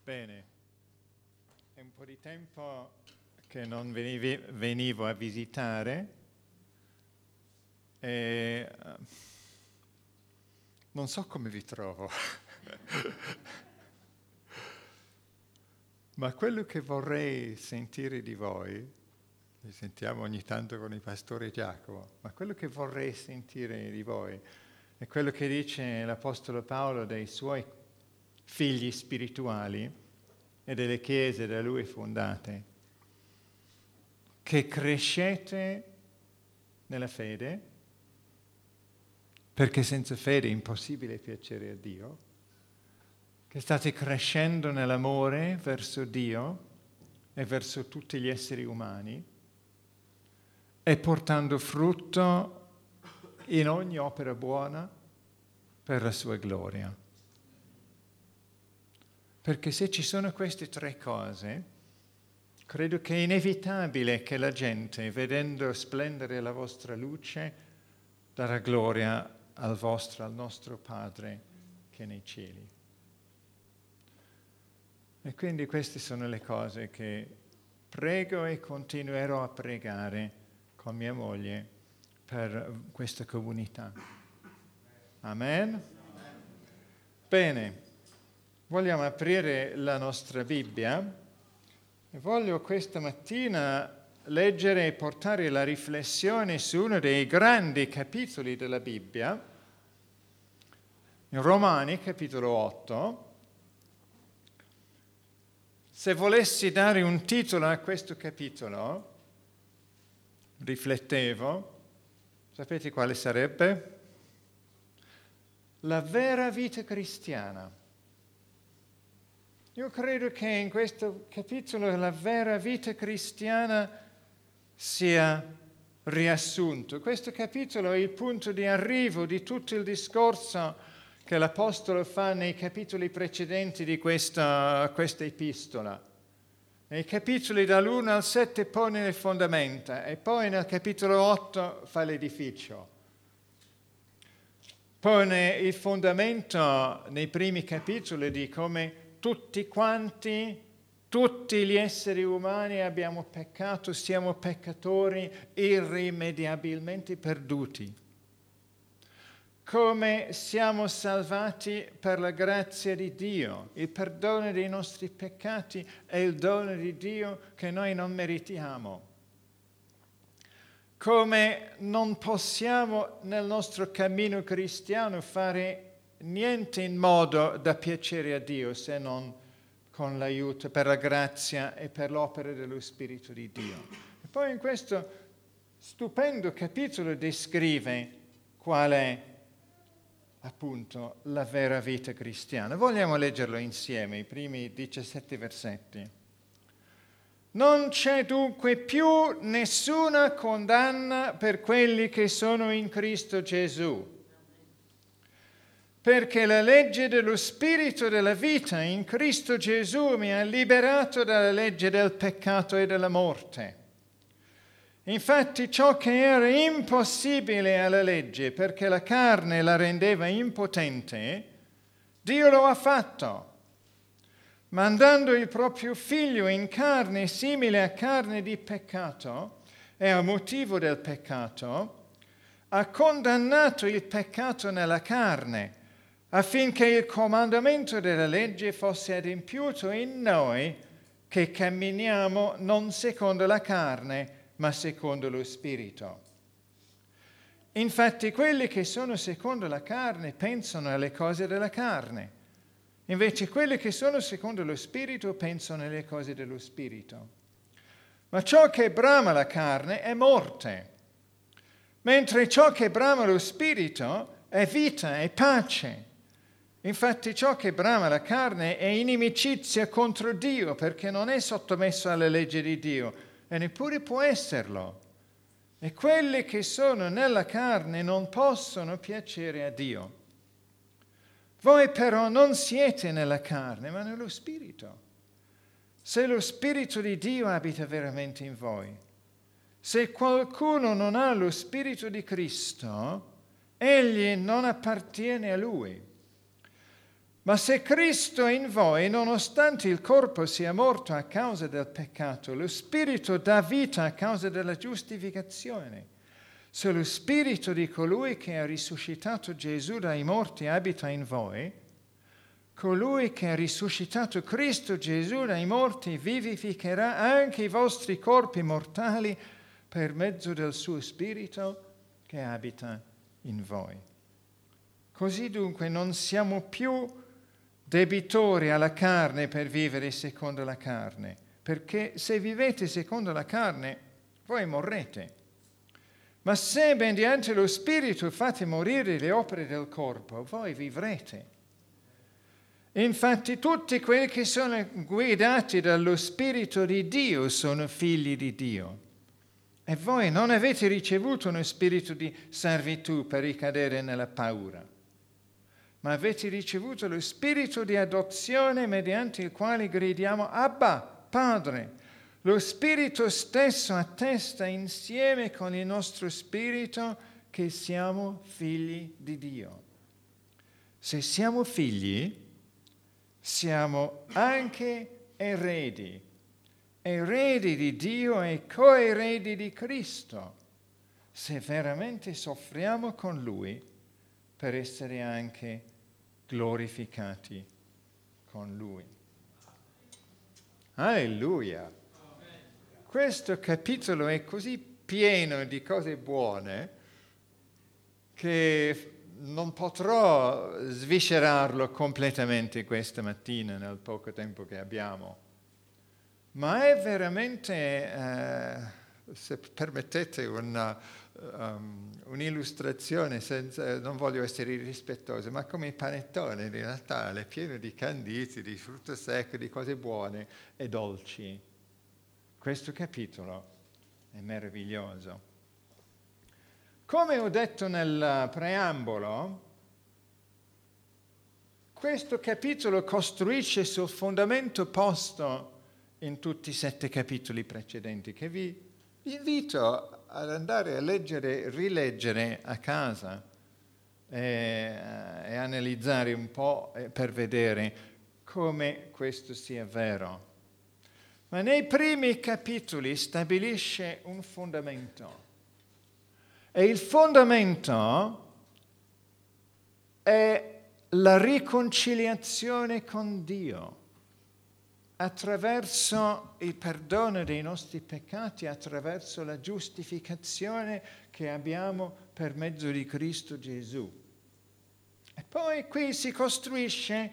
Bene, è un po' di tempo che non venivo a visitare e non so come vi trovo, ma quello che vorrei sentire di voi, li sentiamo ogni tanto con il pastore Giacomo, ma quello che vorrei sentire di voi è quello che dice l'Apostolo Paolo dei suoi figli spirituali e delle chiese da lui fondate, che crescete nella fede, perché senza fede è impossibile piacere a Dio, che state crescendo nell'amore verso Dio e verso tutti gli esseri umani e portando frutto in ogni opera buona per la sua gloria. Perché se ci sono queste tre cose, credo che è inevitabile che la gente, vedendo splendere la vostra luce, darà gloria al nostro Padre che è nei cieli. E quindi queste sono le cose che prego e continuerò a pregare con mia moglie per questa comunità. Amen? Bene. Vogliamo aprire la nostra Bibbia e voglio questa mattina leggere e portare la riflessione su uno dei grandi capitoli della Bibbia, in Romani, capitolo 8. Se volessi dare un titolo a questo capitolo, riflettevo, sapete quale sarebbe? La vera vita cristiana. Io credo che in questo capitolo la vera vita cristiana sia riassunto. Questo capitolo è il punto di arrivo di tutto il discorso che l'Apostolo fa nei capitoli precedenti di questa epistola. Nei capitoli dall'1 al 7 pone le fondamenta e poi nel capitolo 8 fa l'edificio. Pone il fondamento nei primi capitoli di come tutti quanti, tutti gli esseri umani abbiamo peccato, siamo peccatori irrimediabilmente perduti. Come siamo salvati per la grazia di Dio, il perdono dei nostri peccati è il dono di Dio che noi non meritiamo. Come non possiamo nel nostro cammino cristiano fare niente in modo da piacere a Dio se non con l'aiuto, per la grazia e per l'opera dello Spirito di Dio. E poi in questo stupendo capitolo descrive qual è appunto la vera vita cristiana. Vogliamo leggerlo insieme, i primi 17 versetti. Non c'è dunque più nessuna condanna per quelli che sono in Cristo Gesù. Perché la legge dello Spirito della vita in Cristo Gesù mi ha liberato dalla legge del peccato e della morte. Infatti ciò che era impossibile alla legge, perché la carne la rendeva impotente, Dio lo ha fatto, mandando il proprio Figlio in carne simile a carne di peccato e a motivo del peccato, ha condannato il peccato nella carne, affinché il comandamento della legge fosse adempiuto in noi che camminiamo non secondo la carne, ma secondo lo Spirito. Infatti quelli che sono secondo la carne pensano alle cose della carne, invece quelli che sono secondo lo Spirito pensano alle cose dello Spirito. Ma ciò che brama la carne è morte, mentre ciò che brama lo Spirito è vita e pace. Infatti ciò che brama la carne è inimicizia contro Dio, perché non è sottomesso alla legge di Dio e neppure può esserlo. E quelli che sono nella carne non possono piacere a Dio. Voi però non siete nella carne, ma nello Spirito. Se lo Spirito di Dio abita veramente in voi. Se qualcuno non ha lo Spirito di Cristo, egli non appartiene a Lui. Ma se Cristo è in voi, nonostante il corpo sia morto a causa del peccato, lo spirito dà vita a causa della giustificazione. Se lo spirito di colui che ha risuscitato Gesù dai morti abita in voi, colui che ha risuscitato Cristo Gesù dai morti vivificherà anche i vostri corpi mortali per mezzo del suo spirito che abita in voi. Così dunque non siamo più debitori alla carne per vivere secondo la carne, perché se vivete secondo la carne, voi morrete. Ma se mediante lo Spirito fate morire le opere del corpo, voi vivrete. Infatti tutti quelli che sono guidati dallo Spirito di Dio sono figli di Dio. E voi non avete ricevuto uno spirito di servitù per ricadere nella paura, ma avete ricevuto lo spirito di adozione mediante il quale gridiamo Abba, Padre. Lo Spirito stesso attesta insieme con il nostro spirito che siamo figli di Dio. Se siamo figli, siamo anche eredi di Dio e coeredi di Cristo, se veramente soffriamo con Lui per essere anche glorificati con Lui. Alleluia! Questo capitolo è così pieno di cose buone che non potrò sviscerarlo completamente questa mattina nel poco tempo che abbiamo. Ma è veramente, se permettete, un'illustrazione, non voglio essere irrispettoso, ma come il panettone di Natale, pieno di canditi, di frutto secco, di cose buone e dolci. Questo capitolo è meraviglioso. Come ho detto nel preambolo, questo capitolo costruisce sul fondamento posto in tutti i 7 capitoli precedenti, che vi invito ad andare a leggere, rileggere a casa e analizzare un po' per vedere come questo sia vero. Ma nei primi capitoli stabilisce un fondamento. E il fondamento è la riconciliazione con Dio attraverso il perdono dei nostri peccati, attraverso la giustificazione che abbiamo per mezzo di Cristo Gesù. E poi qui si costruisce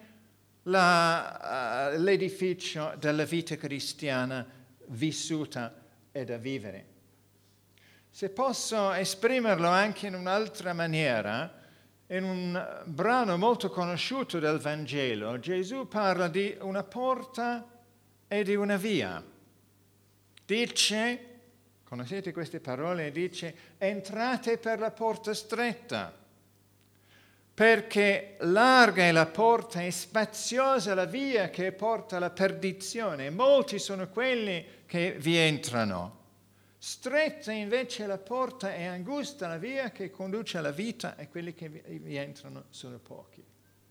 l'edificio della vita cristiana vissuta e da vivere. Se posso esprimerlo anche in un'altra maniera, in un brano molto conosciuto del Vangelo, Gesù parla di una porta e di una via. Dice, conoscete queste parole, dice, entrate per la porta stretta, perché larga è la porta e spaziosa la via che porta alla perdizione. Molti sono quelli che vi entrano. Stretta invece la porta e angusta la via che conduce alla vita e quelli che vi entrano sono pochi.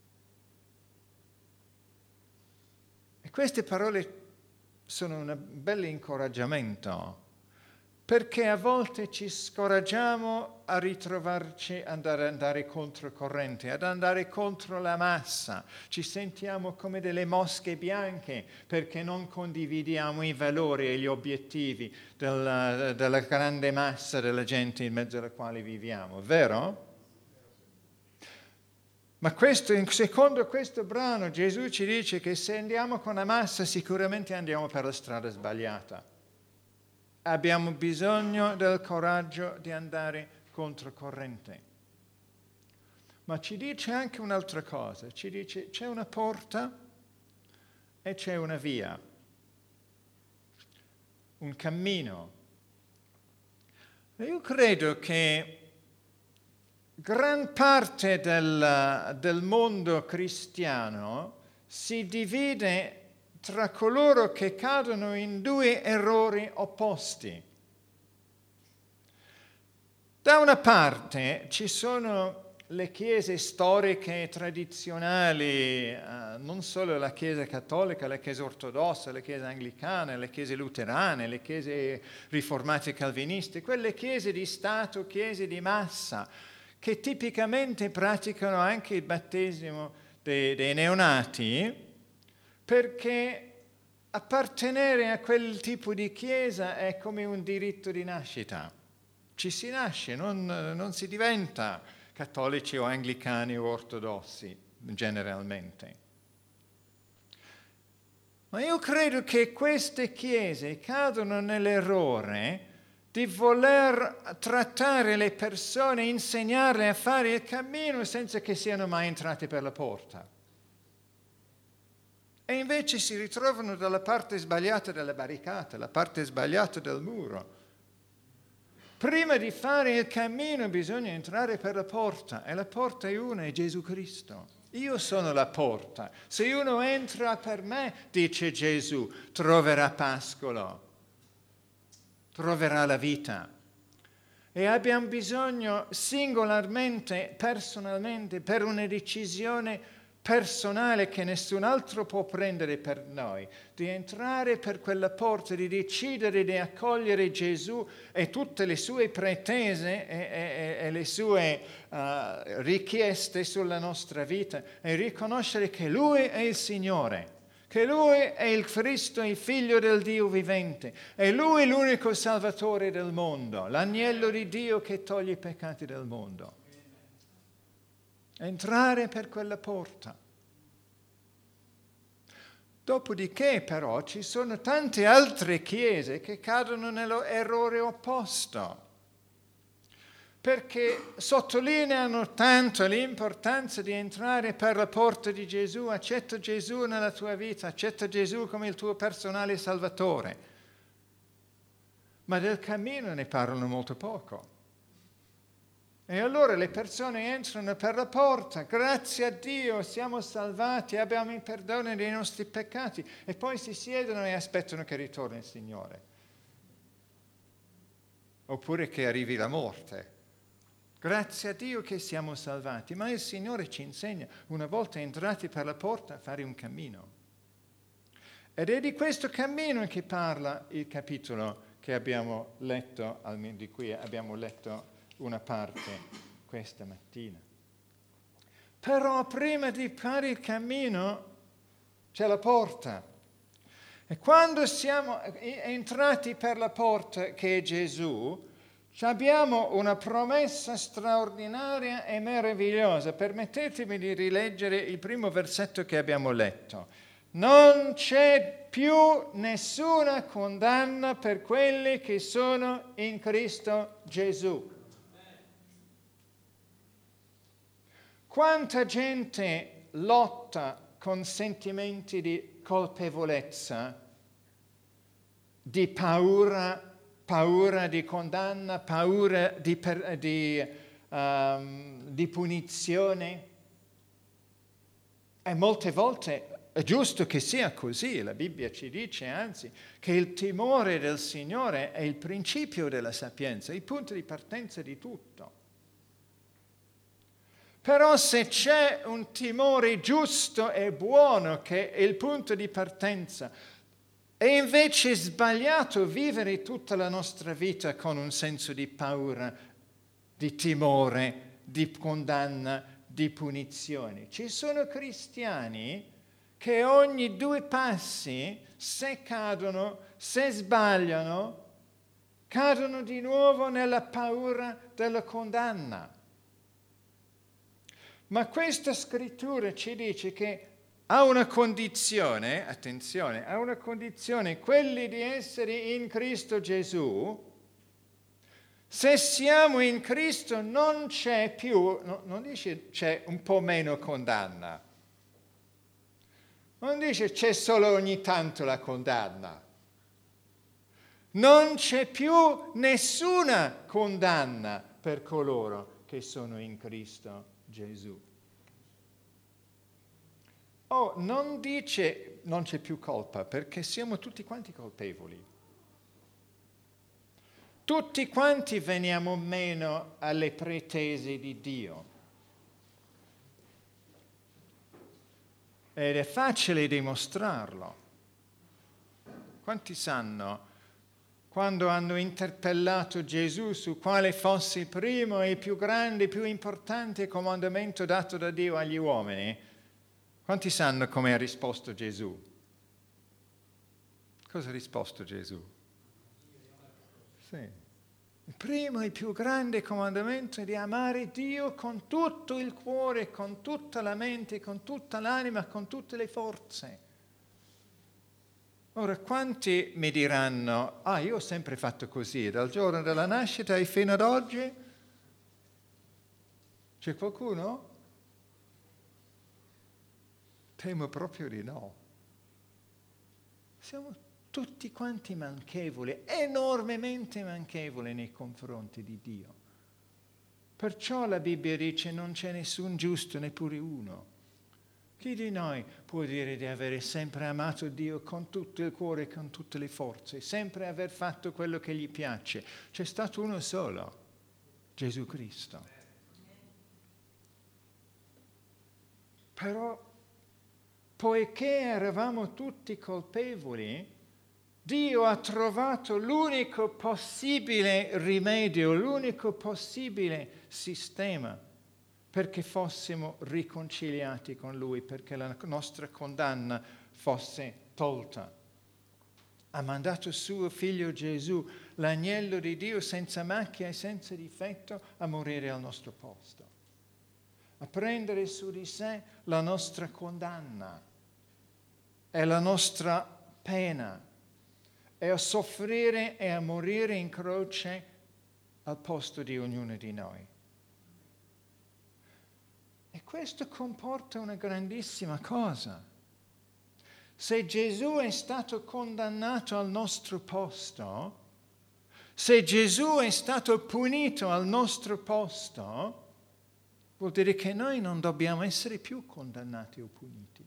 E queste parole sono un bel incoraggiamento, perché a volte ci scoraggiamo a ritrovarci ad andare controcorrente, ad andare contro la massa. Ci sentiamo come delle mosche bianche perché non condividiamo i valori e gli obiettivi della grande massa della gente in mezzo alla quale viviamo, vero? Ma secondo questo brano Gesù ci dice che se andiamo con la massa sicuramente andiamo per la strada sbagliata. Abbiamo bisogno del coraggio di andare controcorrente. Ma ci dice anche un'altra cosa, ci dice c'è una porta e c'è una via, un cammino. E io credo che gran parte del mondo cristiano si divide tra coloro che cadono in 2 errori opposti. Da una parte ci sono le chiese storiche tradizionali, non solo la Chiesa cattolica, la Chiesa ortodossa, la Chiesa anglicana, le chiese luterane, le chiese riformate calviniste, quelle chiese di Stato, chiese di massa, che tipicamente praticano anche il battesimo dei neonati, perché appartenere a quel tipo di chiesa è come un diritto di nascita. Ci si nasce, non si diventa cattolici o anglicani o ortodossi generalmente. Ma io credo che queste chiese cadono nell'errore di voler trattare le persone, insegnarle a fare il cammino senza che siano mai entrate per la porta. E invece si ritrovano dalla parte sbagliata della barricata, la parte sbagliata del muro. Prima di fare il cammino bisogna entrare per la porta, e la porta è una, è Gesù Cristo. Io sono la porta. Se uno entra per me, dice Gesù, troverà pascolo, troverà la vita. E abbiamo bisogno singolarmente, personalmente, per una decisione personale che nessun altro può prendere per noi, di entrare per quella porta, di decidere di accogliere Gesù e tutte le sue pretese e le sue richieste sulla nostra vita, e riconoscere che Lui è il Signore, che Lui è il Cristo, il Figlio del Dio vivente, e Lui è l'unico Salvatore del mondo, l'agnello di Dio che toglie i peccati del mondo. Entrare per quella porta. Dopodiché però ci sono tante altre chiese che cadono nell'errore opposto, perché sottolineano tanto l'importanza di entrare per la porta di Gesù, accetta Gesù nella tua vita, accetta Gesù come il tuo personale Salvatore, ma del cammino ne parlano molto poco. E allora le persone entrano per la porta, grazie a Dio siamo salvati, abbiamo il perdono dei nostri peccati, e poi si siedono e aspettano che ritorni il Signore. Oppure che arrivi la morte. Grazie a Dio che siamo salvati, ma il Signore ci insegna, una volta entrati per la porta, a fare un cammino. Ed è di questo cammino che parla il capitolo che abbiamo letto, di cui abbiamo letto una parte questa mattina. Però prima di fare il cammino c'è la porta. E quando siamo entrati per la porta, che è Gesù, abbiamo una promessa straordinaria e meravigliosa. Permettetemi di rileggere il primo versetto che abbiamo letto. Non c'è più nessuna condanna per quelli che sono in Cristo Gesù. Quanta gente lotta con sentimenti di colpevolezza, di paura di condanna, paura di punizione. E molte volte è giusto che sia così. La Bibbia ci dice, anzi, che il timore del Signore è il principio della sapienza, il punto di partenza di tutto. Però se c'è un timore giusto e buono che è il punto di partenza, è invece sbagliato vivere tutta la nostra vita con un senso di paura, di timore, di condanna, di punizione. Ci sono cristiani che ogni 2 passi, se cadono, se sbagliano, cadono di nuovo nella paura della condanna. Ma questa scrittura ci dice che ha una condizione, attenzione, ha una condizione, quelli di essere in Cristo Gesù. Se siamo in Cristo non c'è più, non dice c'è un po' meno condanna, non dice c'è solo ogni tanto la condanna, non c'è più nessuna condanna per coloro che sono in Cristo Gesù. Non dice non c'è più colpa, perché siamo tutti quanti colpevoli. Tutti quanti veniamo meno alle pretese di Dio. ed è facile dimostrarlo. Quanti sanno, quando hanno interpellato Gesù su quale fosse il primo e il più grande, più importante comandamento dato da Dio agli uomini, quanti sanno come ha risposto Gesù? Cosa ha risposto Gesù? Sì. Il primo e il più grande comandamento è di amare Dio con tutto il cuore, con tutta la mente, con tutta l'anima, con tutte le forze. Ora, quanti mi diranno, io ho sempre fatto così, dal giorno della nascita e fino ad oggi? C'è qualcuno? Temo proprio di no. Siamo tutti quanti manchevoli, enormemente manchevoli nei confronti di Dio. Perciò la Bibbia dice non c'è nessun giusto, neppure uno. Chi di noi può dire di avere sempre amato Dio con tutto il cuore e con tutte le forze, sempre aver fatto quello che gli piace? C'è stato uno solo, Gesù Cristo. Però, poiché eravamo tutti colpevoli, Dio ha trovato l'unico possibile rimedio, l'unico possibile sistema perché fossimo riconciliati con Lui, perché la nostra condanna fosse tolta. Ha mandato suo figlio Gesù, l'agnello di Dio senza macchia e senza difetto, a morire al nostro posto, a prendere su di sé la nostra condanna e la nostra pena, e a soffrire e a morire in croce al posto di ognuno di noi. E questo comporta una grandissima cosa. Se Gesù è stato condannato al nostro posto, se Gesù è stato punito al nostro posto, vuol dire che noi non dobbiamo essere più condannati o puniti.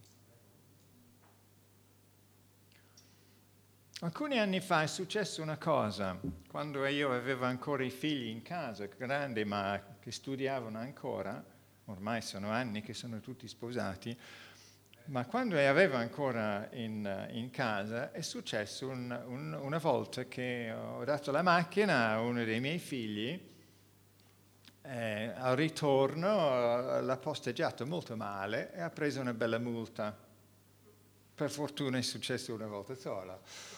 Alcuni anni fa è successa una cosa, quando io avevo ancora i figli in casa, grandi ma che studiavano ancora. Ormai sono anni che sono tutti sposati, ma quando li avevo ancora in casa è successo una volta che ho dato la macchina a uno dei miei figli, al ritorno l'ha posteggiato molto male e ha preso una bella multa. Per fortuna è successo una volta sola.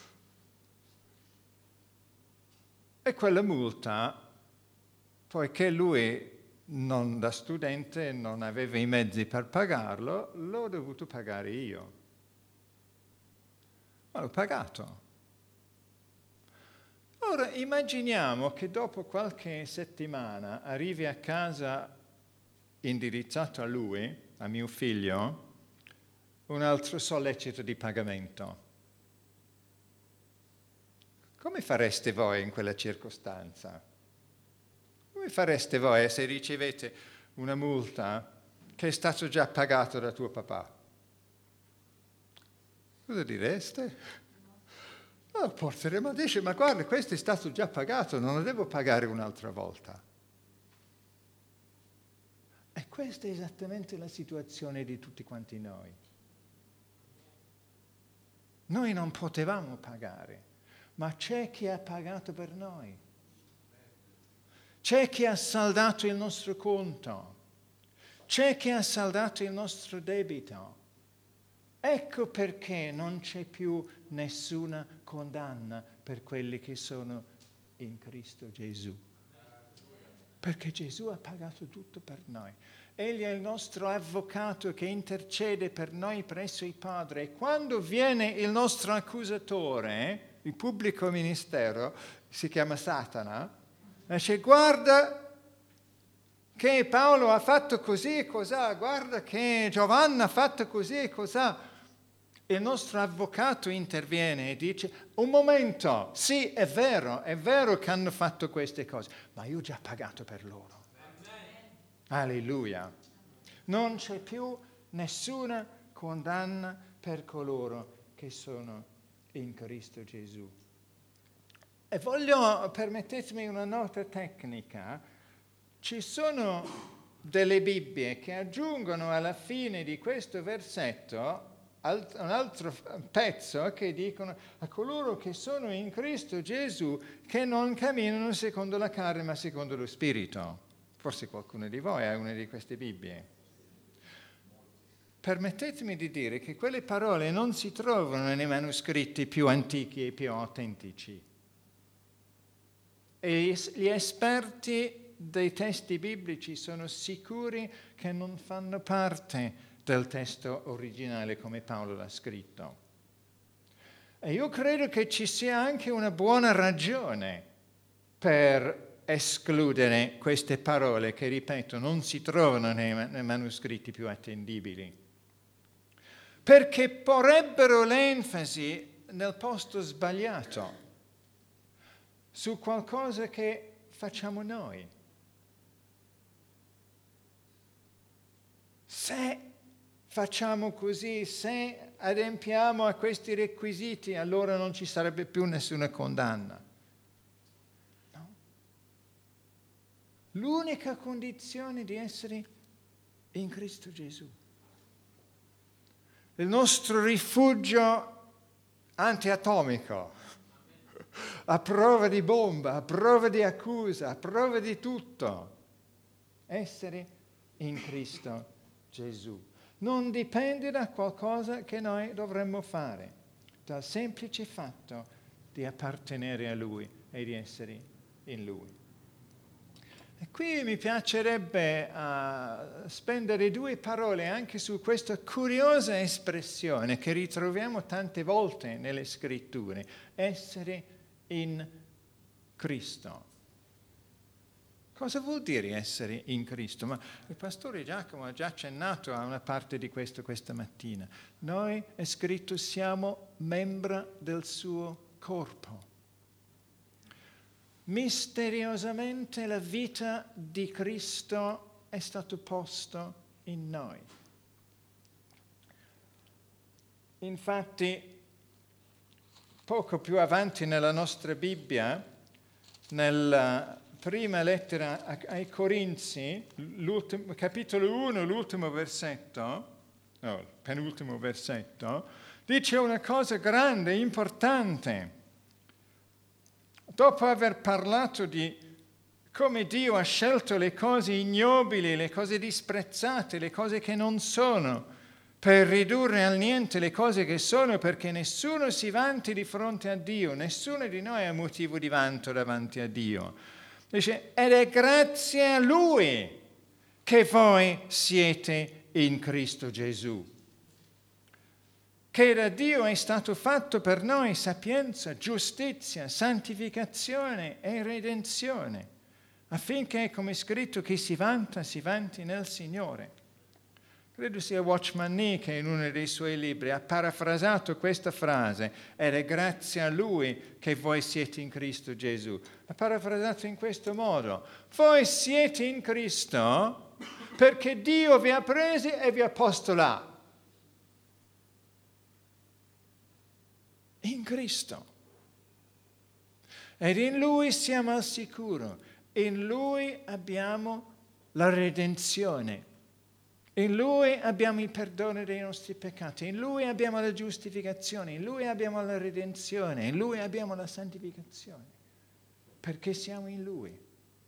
E quella multa, poiché lui non da studente non aveva i mezzi per pagarlo, l'ho dovuto pagare io. Ma l'ho pagato. Ora immaginiamo che dopo qualche settimana arrivi a casa indirizzato a lui, a mio figlio, un altro sollecito di pagamento. Come fareste voi in quella circostanza? Come fareste voi se ricevete una multa che è stato già pagato da tuo papà? Cosa direste? Porteremo, dice, ma guarda, questo è stato già pagato, non lo devo pagare un'altra volta. E questa è esattamente la situazione di tutti quanti noi. Noi non potevamo pagare, ma c'è chi ha pagato per noi. C'è chi ha saldato il nostro conto, c'è chi ha saldato il nostro debito. Ecco perché non c'è più nessuna condanna per quelli che sono in Cristo Gesù. Perché Gesù ha pagato tutto per noi. Egli è il nostro avvocato che intercede per noi presso il Padre. E quando viene il nostro accusatore, il pubblico ministero, si chiama Satana, dice guarda che Paolo ha fatto così e cos'ha, guarda che Giovanna ha fatto così e cos'ha. Il nostro avvocato interviene e dice un momento, sì è vero che hanno fatto queste cose, ma io ho già pagato per loro. Alleluia. Non c'è più nessuna condanna per coloro che sono in Cristo Gesù. E voglio, permettetemi una nota tecnica, ci sono delle Bibbie che aggiungono alla fine di questo versetto un altro pezzo che dicono a coloro che sono in Cristo Gesù che non camminano secondo la carne ma secondo lo Spirito. Forse qualcuno di voi ha una di queste Bibbie. Permettetemi di dire che quelle parole non si trovano nei manoscritti più antichi e più autentici. E gli esperti dei testi biblici sono sicuri che non fanno parte del testo originale come Paolo l'ha scritto. E io credo che ci sia anche una buona ragione per escludere queste parole che, ripeto, non si trovano nei manoscritti più attendibili, perché porrebbero l'enfasi nel posto sbagliato, su qualcosa che facciamo noi. Se facciamo così, se adempiamo a questi requisiti, allora non ci sarebbe più nessuna condanna. No? L'unica condizione di essere in Cristo Gesù. Il nostro rifugio antiatomico, a prova di bomba, a prova di accusa, a prova di tutto. Essere in Cristo Gesù. Non dipende da qualcosa che noi dovremmo fare, dal semplice fatto di appartenere a Lui e di essere in Lui. E qui mi piacerebbe spendere 2 parole anche su questa curiosa espressione che ritroviamo tante volte nelle Scritture, essere in Cristo. Cosa vuol dire essere in Cristo? Ma il pastore Giacomo ha già accennato a una parte di questo questa mattina. Noi, è scritto, siamo membra del suo corpo. Misteriosamente la vita di Cristo è stata posta in noi. Infatti, poco più avanti nella nostra Bibbia, nella prima lettera ai Corinzi, capitolo 1, l'ultimo versetto, no, il penultimo versetto, dice una cosa grande, importante. Dopo aver parlato di come Dio ha scelto le cose ignobili, le cose disprezzate, le cose che non sono, per ridurre al niente le cose che sono, perché nessuno si vanti di fronte a Dio, nessuno di noi ha motivo di vanto davanti a Dio. Dice, ed è grazie a Lui che voi siete in Cristo Gesù, che da Dio è stato fatto per noi sapienza, giustizia, santificazione e redenzione, affinché, come è scritto, chi si vanta, si vanti nel Signore. Credo sia Watchman Nee che in uno dei suoi libri ha parafrasato questa frase, ed è grazie a Lui che voi siete in Cristo Gesù. Ha parafrasato in questo modo, voi siete in Cristo perché Dio vi ha presi e vi ha posto là. In Cristo. Ed in Lui siamo al sicuro. In Lui abbiamo la redenzione. In Lui abbiamo il perdono dei nostri peccati. In Lui abbiamo la giustificazione. In Lui abbiamo la redenzione. In Lui abbiamo la santificazione. Perché siamo in Lui.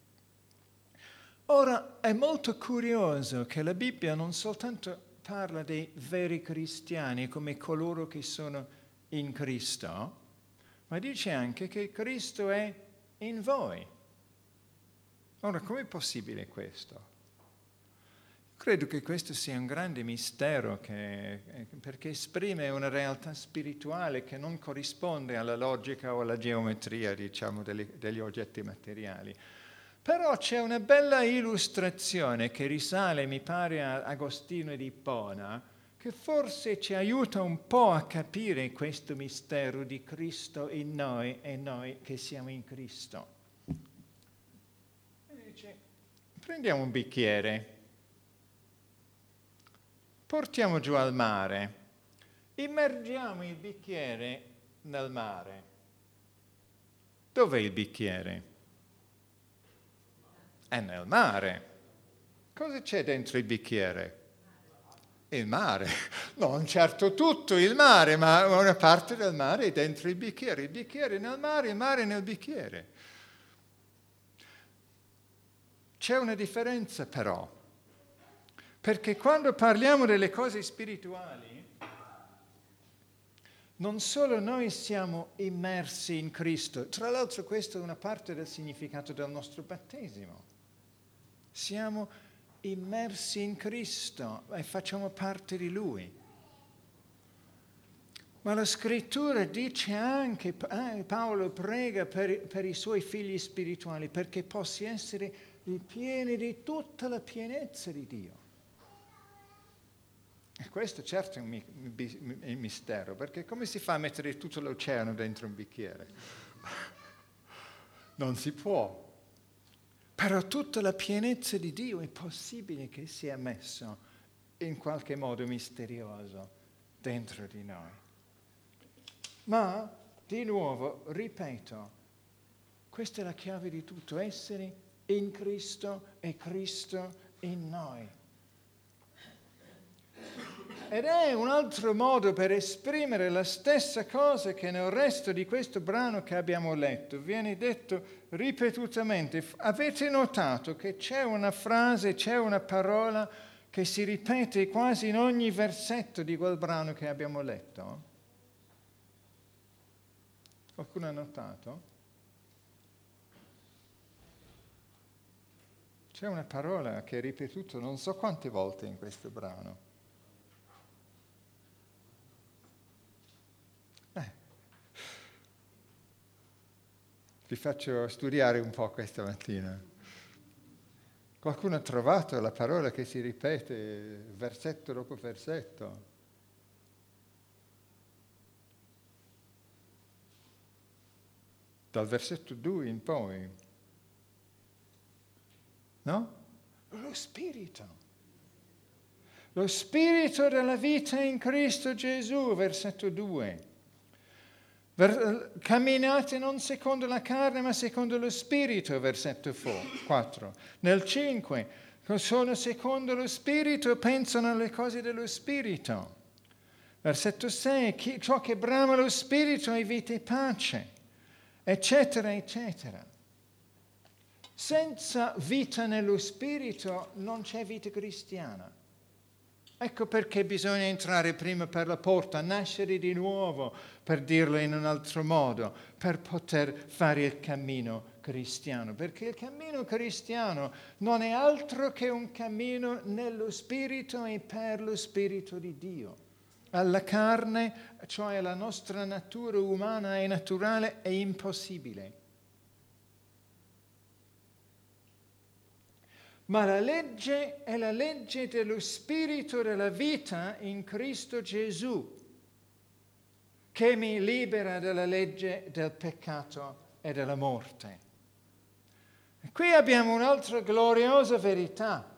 Ora, è molto curioso che la Bibbia non soltanto parla dei veri cristiani come coloro che sono in Cristo, ma dice anche che Cristo è in voi. Ora, com'è possibile questo? Credo che questo sia un grande mistero perché esprime una realtà spirituale che non corrisponde alla logica o alla geometria, diciamo, degli oggetti materiali. Però c'è una bella illustrazione che risale, mi pare, a Agostino di Ippona, che forse ci aiuta un po' a capire questo mistero di Cristo in noi e noi che siamo in Cristo. E dice, prendiamo un bicchiere, portiamo giù al mare, immergiamo il bicchiere nel mare. Dov'è il bicchiere? È nel mare. Cosa c'è dentro il bicchiere? Il mare. Non certo tutto il mare, ma una parte del mare è dentro il bicchiere nel mare, il mare nel bicchiere. C'è una differenza però, perché quando parliamo delle cose spirituali, non solo noi siamo immersi in Cristo, tra l'altro questa è una parte del significato del nostro battesimo. Siamo immersi in Cristo e facciamo parte di Lui. Ma la Scrittura dice anche, Paolo prega per i suoi figli spirituali, perché possi essere pieni di tutta la pienezza di Dio. E questo certo è un mistero, perché come si fa a mettere tutto l'oceano dentro un bicchiere? Non si può. Però tutta la pienezza di Dio è possibile che sia messo in qualche modo misterioso dentro di noi. Ma, di nuovo, ripeto, questa è la chiave di tutto, essere in Cristo e Cristo in noi. Ed è un altro modo per esprimere la stessa cosa che nel resto di questo brano che abbiamo letto. Viene detto ripetutamente. Avete notato che c'è una frase, c'è una parola che si ripete quasi in ogni versetto di quel brano che abbiamo letto? Qualcuno ha notato? C'è una parola che è ripetuta non so quante volte in questo brano. Vi faccio studiare un po' questa mattina. Qualcuno ha trovato la parola che si ripete versetto dopo versetto? Dal versetto 2 in poi. No? Lo Spirito. Lo Spirito della vita in Cristo Gesù, versetto 2. Camminate non secondo la carne, ma secondo lo Spirito, versetto 4. Nel 5, sono secondo lo Spirito, pensano alle cose dello Spirito. Versetto 6, ciò che brama lo Spirito è vita e pace, eccetera, eccetera. Senza vita nello Spirito non c'è vita cristiana. Ecco perché bisogna entrare prima per la porta, nascere di nuovo, per dirlo in un altro modo, per poter fare il cammino cristiano. Perché il cammino cristiano non è altro che un cammino nello Spirito e per lo Spirito di Dio. Alla carne, cioè alla nostra natura umana e naturale, è impossibile. Ma la legge è la legge dello Spirito della vita in Cristo Gesù, che mi libera dalla legge del peccato e della morte. E qui abbiamo un'altra gloriosa verità.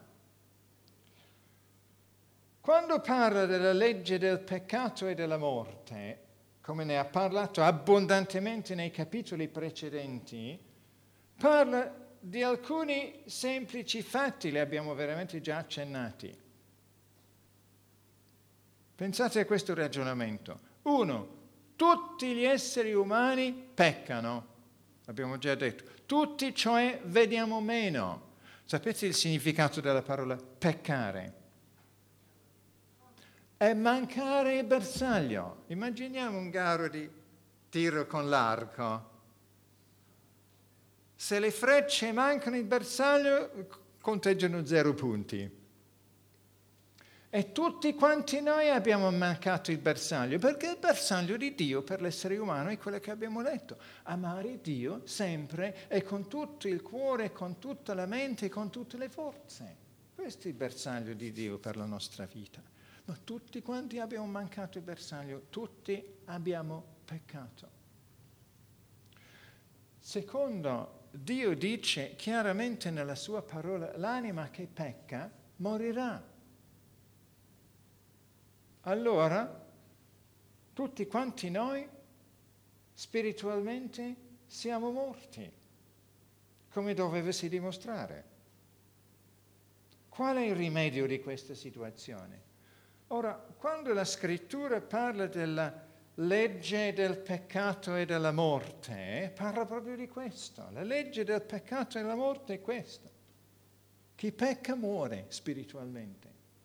Quando parla della legge del peccato e della morte, come ne ha parlato abbondantemente nei capitoli precedenti, parla di alcuni semplici fatti, li abbiamo veramente già accennati. Pensate a questo ragionamento. 1. Tutti gli esseri umani peccano, abbiamo già detto. Tutti, cioè, vediamo meno. Sapete il significato della parola peccare? È mancare il bersaglio. Immaginiamo un garo di tiro con l'arco. Se le frecce mancano il bersaglio, conteggiano 0 punti. E tutti quanti noi abbiamo mancato il bersaglio, perché il bersaglio di Dio per l'essere umano è quello che abbiamo letto. Amare Dio sempre e con tutto il cuore, con tutta la mente e con tutte le forze. Questo è il bersaglio di Dio per la nostra vita. Ma tutti quanti abbiamo mancato il bersaglio, tutti abbiamo peccato. Secondo, Dio dice chiaramente nella sua parola, l'anima che pecca morirà. Allora, tutti quanti noi spiritualmente siamo morti, come dovevasi dimostrare. Qual è il rimedio di questa situazione? Ora, quando la Scrittura parla della legge del peccato e della morte, parla proprio di questo. La legge del peccato e della morte è questa. Chi pecca muore spiritualmente.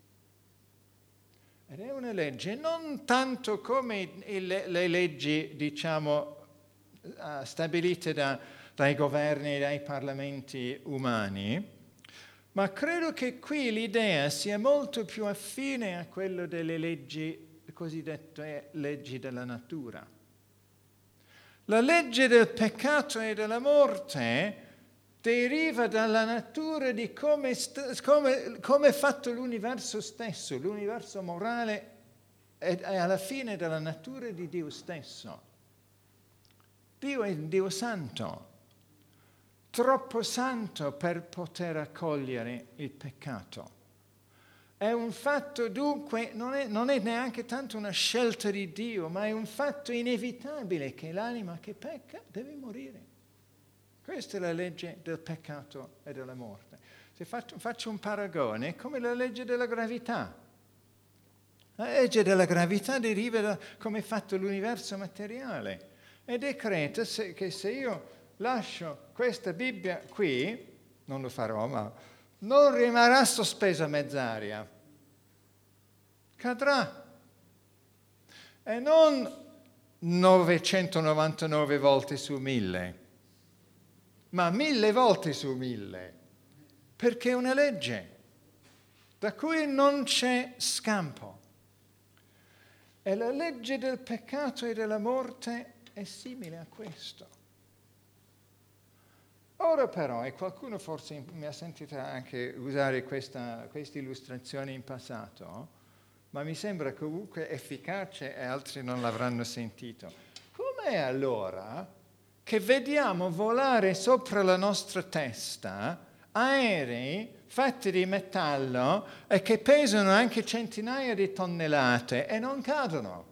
Ed è una legge non tanto come le leggi, diciamo, stabilite dai governi e dai parlamenti umani, ma credo che qui l'idea sia molto più affine a quello delle leggi, cosiddette leggi della natura. La legge del peccato e della morte deriva dalla natura di come è fatto l'universo stesso. L'universo morale è alla fine della natura di Dio stesso. Dio è Dio santo, troppo santo per poter accogliere il peccato. È un fatto dunque, non è neanche tanto una scelta di Dio, ma è un fatto inevitabile che l'anima che pecca deve morire. Questa è la legge del peccato e della morte. Se faccio un paragone, è come la legge della gravità. La legge della gravità deriva da come è fatto l'universo materiale e decreta che se io lascio questa Bibbia qui, non lo farò, ma non rimarrà sospesa a mezz'aria. Cadrà. E non 999 volte su 1000. Ma 1000 volte su 1000, perché è una legge da cui non c'è scampo. E la legge del peccato e della morte è simile a questo. Ora però, e qualcuno forse mi ha sentito anche usare questa illustrazione in passato, ma mi sembra comunque efficace e altri non l'avranno sentito. Com'è allora che vediamo volare sopra la nostra testa aerei fatti di metallo e che pesano anche centinaia di tonnellate e non cadono?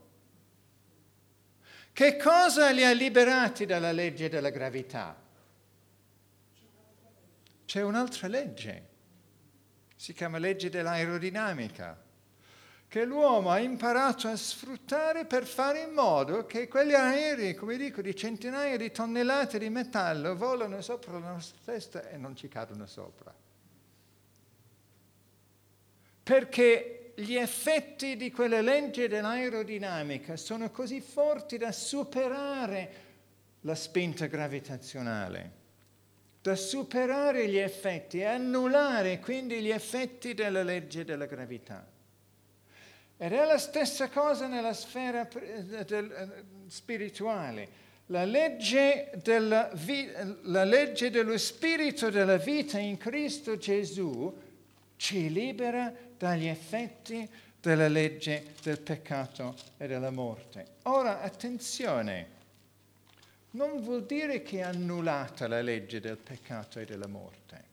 Che cosa li ha liberati dalla legge della gravità? C'è un'altra legge, si chiama legge dell'aerodinamica, che l'uomo ha imparato a sfruttare per fare in modo che quegli aerei, come dico, di centinaia di tonnellate di metallo volano sopra la nostra testa e non ci cadono sopra. Perché gli effetti di quella legge dell'aerodinamica sono così forti da superare la spinta gravitazionale, da superare gli effetti e annullare quindi gli effetti della legge della gravità. Ed è la stessa cosa nella sfera spirituale. La legge dello spirito della vita in Cristo Gesù ci libera dagli effetti della legge del peccato e della morte. Ora, attenzione, non vuol dire che è annullata la legge del peccato e della morte.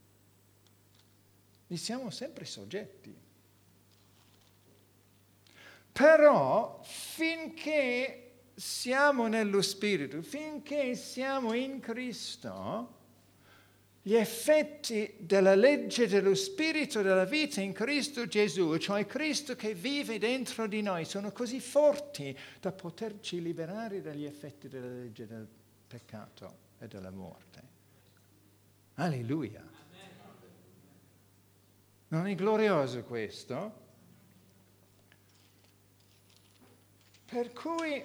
Gli siamo sempre soggetti. Però finché siamo nello Spirito, finché siamo in Cristo, gli effetti della legge dello Spirito della vita in Cristo Gesù, cioè Cristo che vive dentro di noi, sono così forti da poterci liberare dagli effetti della legge del peccato e della morte. Alleluia! Non è glorioso questo? Per cui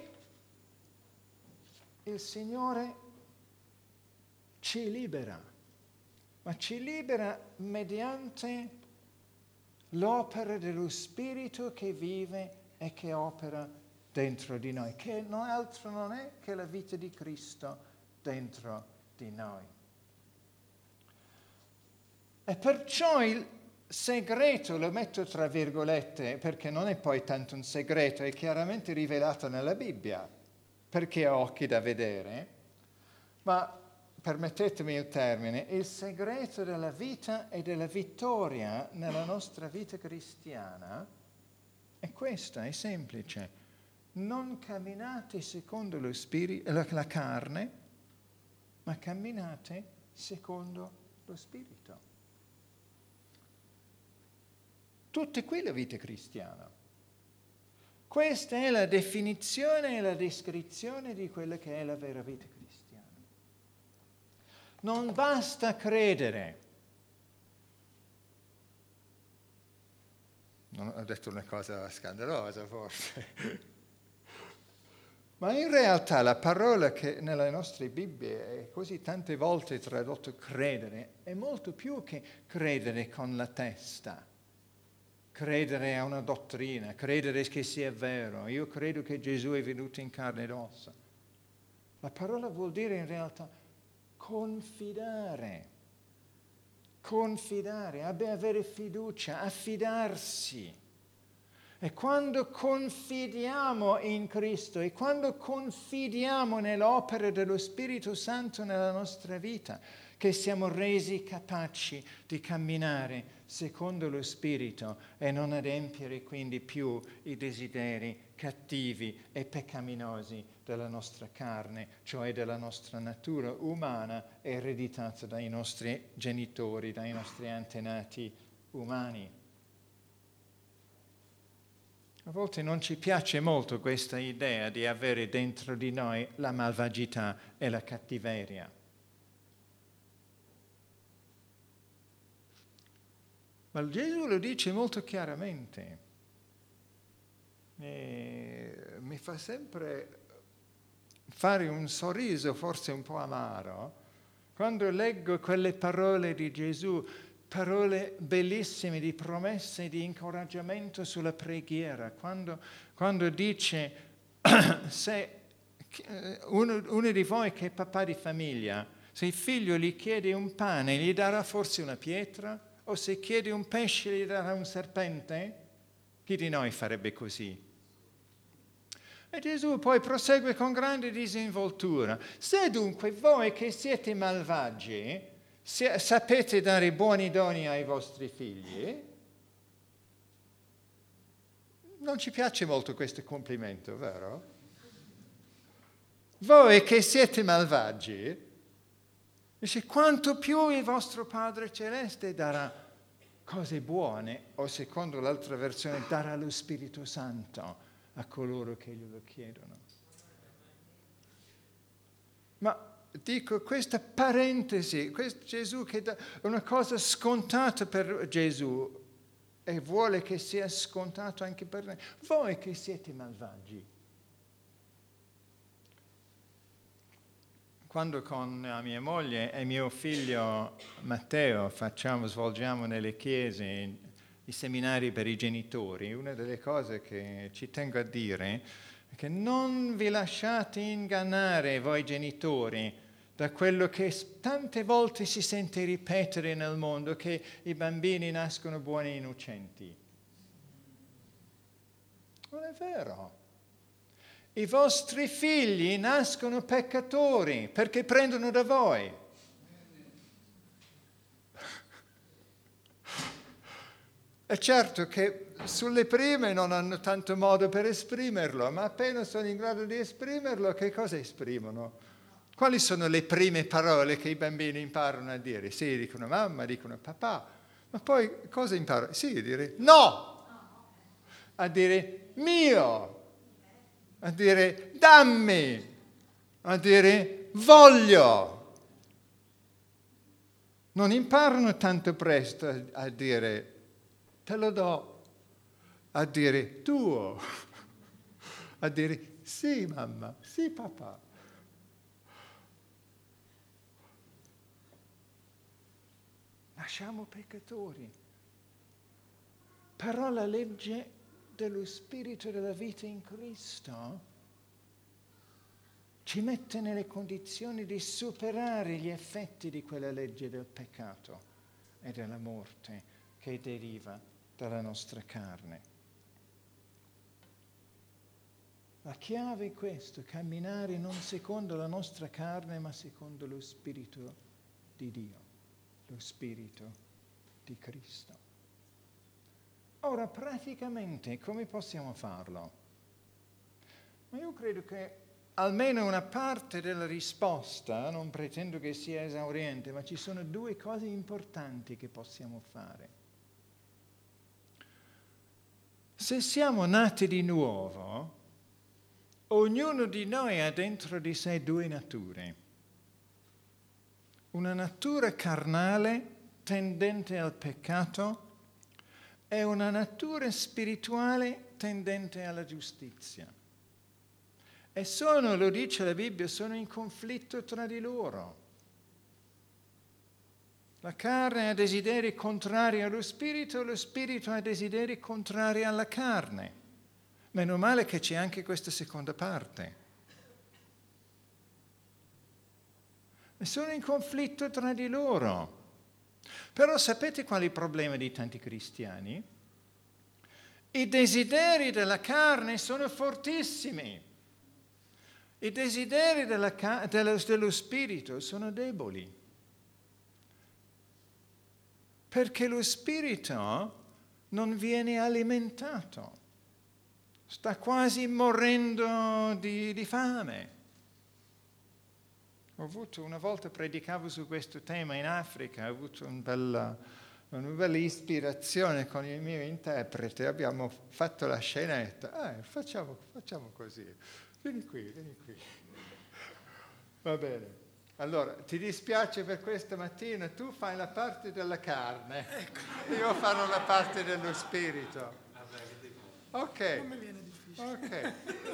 il Signore ci libera, ma ci libera mediante l'opera dello Spirito che vive e che opera dentro di noi, che altro non è che la vita di Cristo dentro di noi. E perciò il segreto, lo metto tra virgolette, perché non è poi tanto un segreto, è chiaramente rivelato nella Bibbia, perché ha occhi da vedere, ma permettetemi il termine, il segreto della vita e della vittoria nella nostra vita cristiana è questo, è semplice. Non camminate secondo lo spirito, la carne, ma camminate secondo lo Spirito. Tutta qui la vita cristiana. Questa è la definizione e la descrizione di quella che è la vera vita cristiana. Non basta credere. Non ho detto una cosa scandalosa forse. Ma in realtà la parola che nelle nostre Bibbie è così tante volte tradotto credere è molto più che credere con la testa, credere a una dottrina, credere che sia vero. Io credo che Gesù è venuto in carne ed ossa. La parola vuol dire in realtà confidare, avere fiducia, affidarsi. E quando confidiamo in Cristo e quando confidiamo nell'opera dello Spirito Santo nella nostra vita, che siamo resi capaci di camminare secondo lo Spirito e non adempiere quindi più i desideri cattivi e peccaminosi della nostra carne, cioè della nostra natura umana ereditata dai nostri genitori, dai nostri antenati umani. A volte non ci piace molto questa idea di avere dentro di noi la malvagità e la cattiveria. Ma Gesù lo dice molto chiaramente. E mi fa sempre fare un sorriso, forse un po' amaro, quando leggo quelle parole di Gesù, parole bellissime di promesse, di incoraggiamento sulla preghiera, quando dice se uno di voi che è papà di famiglia, se il figlio gli chiede un pane, gli darà forse una pietra? O se chiede un pesce, gli darà un serpente? Chi di noi farebbe così? E Gesù poi prosegue con grande disinvoltura. Se dunque voi che siete malvagi sapete dare buoni doni ai vostri figli, non ci piace molto questo complimento, vero? Voi che siete malvagi, dice, quanto più il vostro Padre Celeste darà cose buone, o secondo l'altra versione darà lo Spirito Santo a coloro che glielo chiedono. Ma dico, questa parentesi, questo Gesù che è una cosa scontata per Gesù e vuole che sia scontato anche per noi. Voi che siete malvagi. Quando con mia moglie e mio figlio Matteo svolgiamo nelle chiese i seminari per i genitori, una delle cose che ci tengo a dire è che non vi lasciate ingannare voi genitori da quello che tante volte si sente ripetere nel mondo, che i bambini nascono buoni e innocenti. Non è vero. I vostri figli nascono peccatori perché prendono da voi. È certo che sulle prime non hanno tanto modo per esprimerlo, ma appena sono in grado di esprimerlo, che cosa esprimono? Quali sono le prime parole che i bambini imparano a dire? Sì, dicono mamma, dicono papà, ma poi cosa imparano? Sì, a dire no, a dire mio, a dire dammi, a dire voglio. Non imparano tanto presto a dire te lo do, a dire tuo, a dire sì mamma, sì papà. Nasciamo peccatori, però la legge dello Spirito della vita in Cristo ci mette nelle condizioni di superare gli effetti di quella legge del peccato e della morte che deriva dalla nostra carne. La chiave è questo, camminare non secondo la nostra carne, ma secondo lo Spirito di Dio, lo Spirito di Cristo. Ora, praticamente, come possiamo farlo? Ma io credo che almeno una parte della risposta, non pretendo che sia esauriente, ma ci sono due cose importanti che possiamo fare. Se siamo nati di nuovo, ognuno di noi ha dentro di sé due nature. Una natura carnale tendente al peccato e una natura spirituale tendente alla giustizia. E lo dice la Bibbia, sono in conflitto tra di loro. La carne ha desideri contrari allo spirito ha desideri contrari alla carne. Meno male che c'è anche questa seconda parte. E sono in conflitto tra di loro. Però sapete qual è il problema di tanti cristiani? I desideri della carne sono fortissimi. I desideri dello spirito sono deboli. Perché lo spirito non viene alimentato. Sta quasi morendo di fame. Una volta predicavo su questo tema in Africa, ho avuto una bella ispirazione con il mio interprete, abbiamo fatto la scenetta. Facciamo così. Vieni qui. Va bene. Allora, ti dispiace per questa mattina? Tu fai la parte della carne, io farò la parte dello spirito. Ok. Non mi viene difficile. Ok.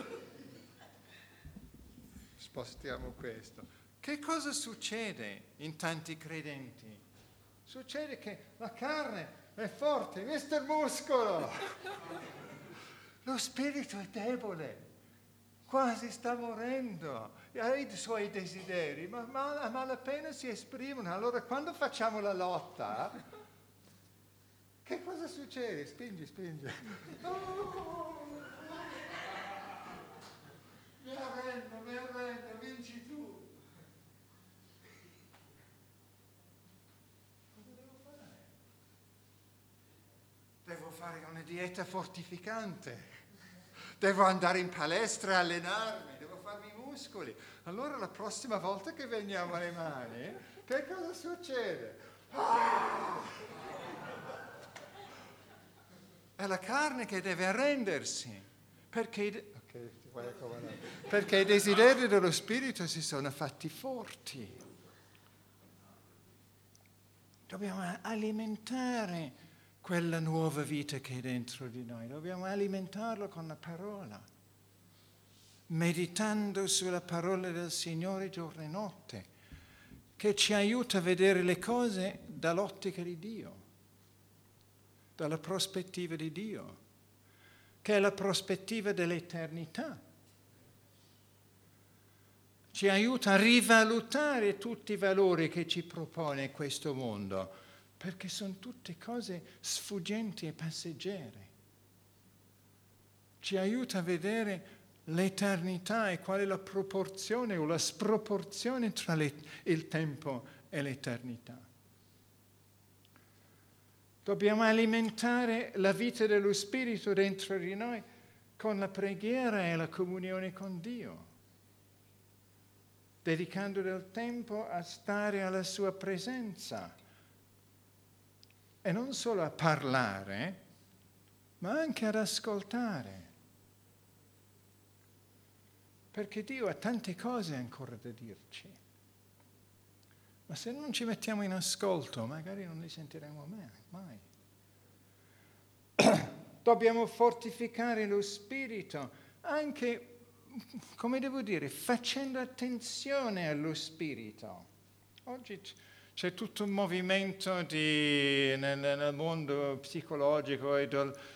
Spostiamo questo. Che cosa succede in tanti credenti? Succede che la carne è forte, mister muscolo. Lo spirito è debole, quasi sta morendo. Ha i suoi desideri, ma a malapena si esprimono. Allora quando facciamo la lotta, che cosa succede? Spingi. Oh! Mi arrendo, vinci tu. Cosa devo fare? Devo fare una dieta fortificante. Devo andare in palestra e allenarmi, devo farmi i muscoli. Allora la prossima volta che veniamo alle mani, che cosa succede? È la carne che deve arrendersi, perché i desideri dello spirito si sono fatti forti. Dobbiamo alimentare quella nuova vita che è dentro di noi. Dobbiamo alimentarlo con la parola, meditando sulla parola del Signore giorno e notte, che ci aiuta a vedere le cose dall'ottica di Dio, dalla prospettiva di Dio, che è la prospettiva dell'eternità. Ci aiuta a rivalutare tutti i valori che ci propone questo mondo, perché sono tutte cose sfuggenti e passeggere. Ci aiuta a vedere l'eternità e qual è la proporzione o la sproporzione tra il tempo e l'eternità. Dobbiamo alimentare la vita dello Spirito dentro di noi con la preghiera e la comunione con Dio, dedicando del tempo a stare alla sua presenza. E non solo a parlare, ma anche ad ascoltare. Perché Dio ha tante cose ancora da dirci. Ma se non ci mettiamo in ascolto, magari non li sentiremo mai. Dobbiamo fortificare lo spirito, anche, come devo dire, facendo attenzione allo spirito. Oggi c'è tutto un movimento nel mondo psicologico e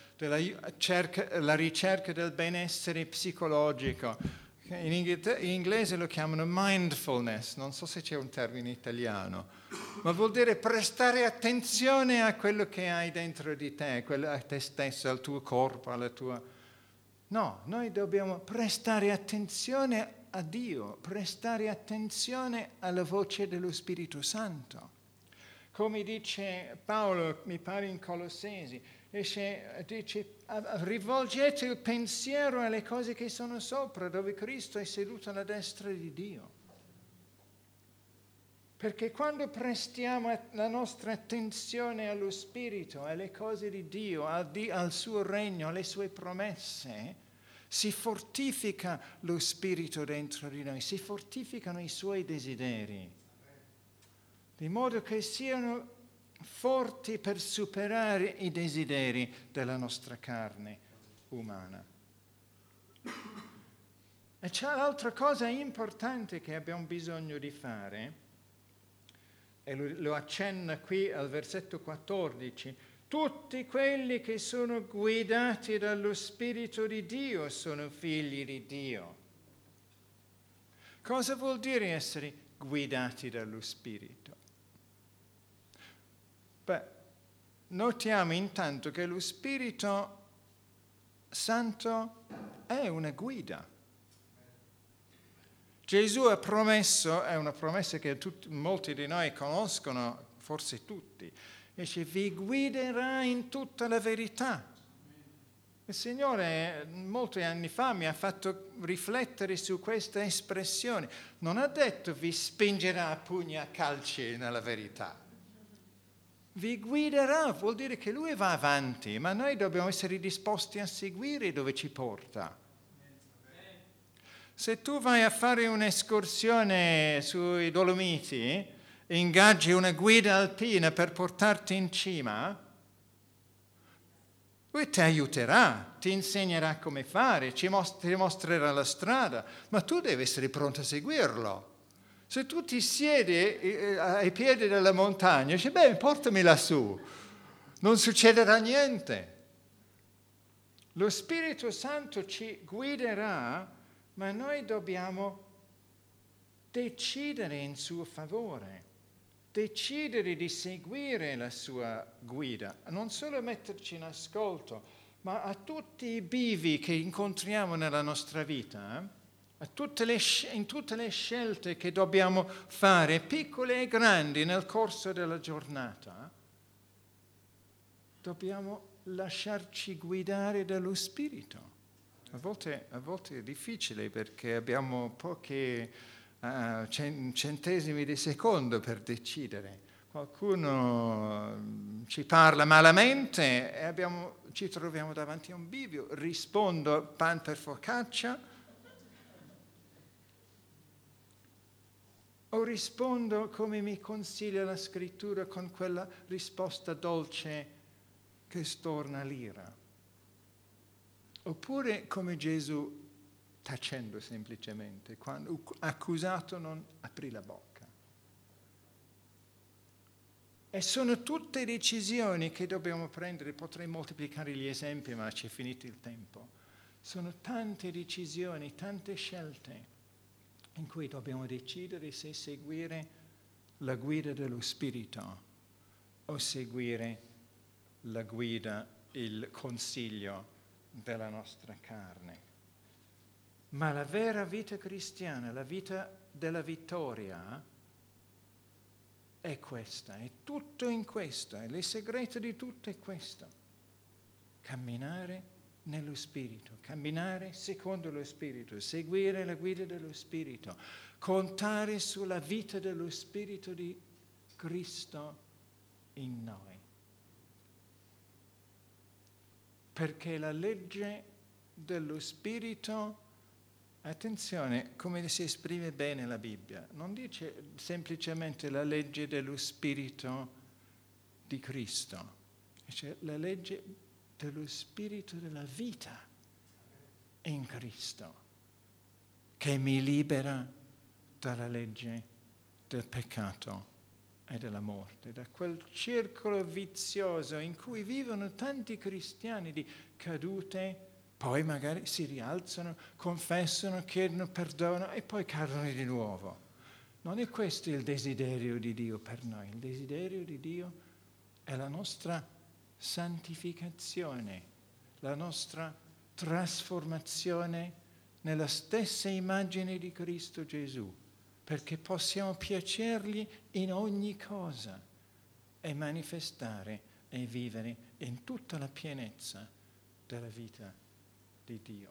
la ricerca del benessere psicologico. In inglese lo chiamano mindfulness, non so se c'è un termine italiano, ma vuol dire prestare attenzione a quello che hai dentro di te, a te stesso, al tuo corpo, alla tua... No, noi dobbiamo prestare attenzione a Dio, prestare attenzione alla voce dello Spirito Santo. Come dice Paolo, mi pare in Colossesi, dice, rivolgete il pensiero alle cose che sono sopra, dove Cristo è seduto alla destra di Dio. Perché quando prestiamo la nostra attenzione allo Spirito, alle cose di Dio, al suo regno, alle sue promesse, si fortifica lo Spirito dentro di noi, si fortificano i suoi desideri, di modo che siano forti per superare i desideri della nostra carne umana. E c'è l'altra cosa importante che abbiamo bisogno di fare, e lo accenna qui al versetto 14, tutti quelli che sono guidati dallo Spirito di Dio sono figli di Dio. Cosa vuol dire essere guidati dallo Spirito? Beh, notiamo intanto che lo Spirito Santo è una guida. Gesù ha promesso, è una promessa che molti di noi conoscono, forse tutti, dice: vi guiderà in tutta la verità. Il Signore molti anni fa mi ha fatto riflettere su questa espressione. Non ha detto vi spingerà a pugni a calci nella verità. Vi guiderà, vuol dire che Lui va avanti, ma noi dobbiamo essere disposti a seguire dove ci porta. Se tu vai a fare un'escursione sui Dolomiti e ingaggi una guida alpina per portarti in cima, lui ti aiuterà, ti insegnerà come fare, ti mostrerà la strada, ma tu devi essere pronto a seguirlo. Se tu ti siedi ai piedi della montagna, dici: beh, portami lassù, non succederà niente. Lo Spirito Santo ci guiderà, ma noi dobbiamo decidere in suo favore, decidere di seguire la sua guida, non solo metterci in ascolto, ma a tutti i bivi che incontriamo nella nostra vita, in tutte le scelte che dobbiamo fare, piccole e grandi, nel corso della giornata, dobbiamo lasciarci guidare dallo Spirito. A volte è difficile perché abbiamo pochi centesimi di secondo per decidere. Qualcuno ci parla malamente e ci troviamo davanti a un bivio. Rispondo pan per focaccia o rispondo come mi consiglia la Scrittura con quella risposta dolce che storna l'ira. Oppure come Gesù, tacendo semplicemente, quando accusato non aprì la bocca. E sono tutte decisioni che dobbiamo prendere, potrei moltiplicare gli esempi, ma ci è finito il tempo. Sono tante decisioni, tante scelte in cui dobbiamo decidere se seguire la guida dello Spirito o seguire la guida, il consiglio della nostra carne. Ma la vera vita cristiana, la vita della vittoria, è questa, è tutto in questo, e il segreto di tutto è questo: camminare nello Spirito, camminare secondo lo Spirito, seguire la guida dello Spirito, contare sulla vita dello Spirito di Cristo in noi. Perché la legge dello Spirito, attenzione, come si esprime bene la Bibbia, non dice semplicemente la legge dello Spirito di Cristo, dice la legge dello Spirito della vita in Cristo, che mi libera dalla legge del peccato e della morte, da quel circolo vizioso in cui vivono tanti cristiani di cadute, poi magari si rialzano, confessano, chiedono perdono e poi cadono di nuovo. Non è questo il desiderio di Dio per noi. Il desiderio di Dio è la nostra santificazione, la nostra trasformazione nella stessa immagine di Cristo Gesù, perché possiamo piacergli in ogni cosa e manifestare e vivere in tutta la pienezza della vita di Dio.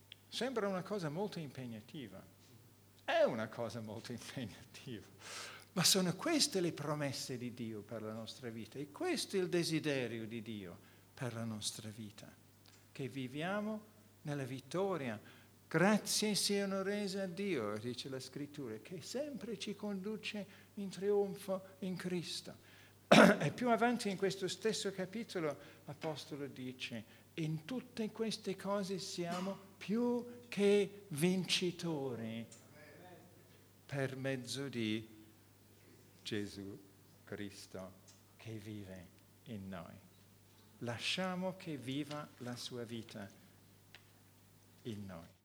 Sembra una cosa molto impegnativa, è una cosa molto impegnativa, Ma sono queste le promesse di Dio per la nostra vita e questo è il desiderio di Dio per la nostra vita, che viviamo nella vittoria. Grazie siano rese a Dio, dice la Scrittura, che sempre ci conduce in trionfo in Cristo. E più avanti in questo stesso capitolo l'Apostolo dice: in tutte queste cose siamo più che vincitori per mezzo di Gesù Cristo che vive in noi. Lasciamo che viva la sua vita in noi.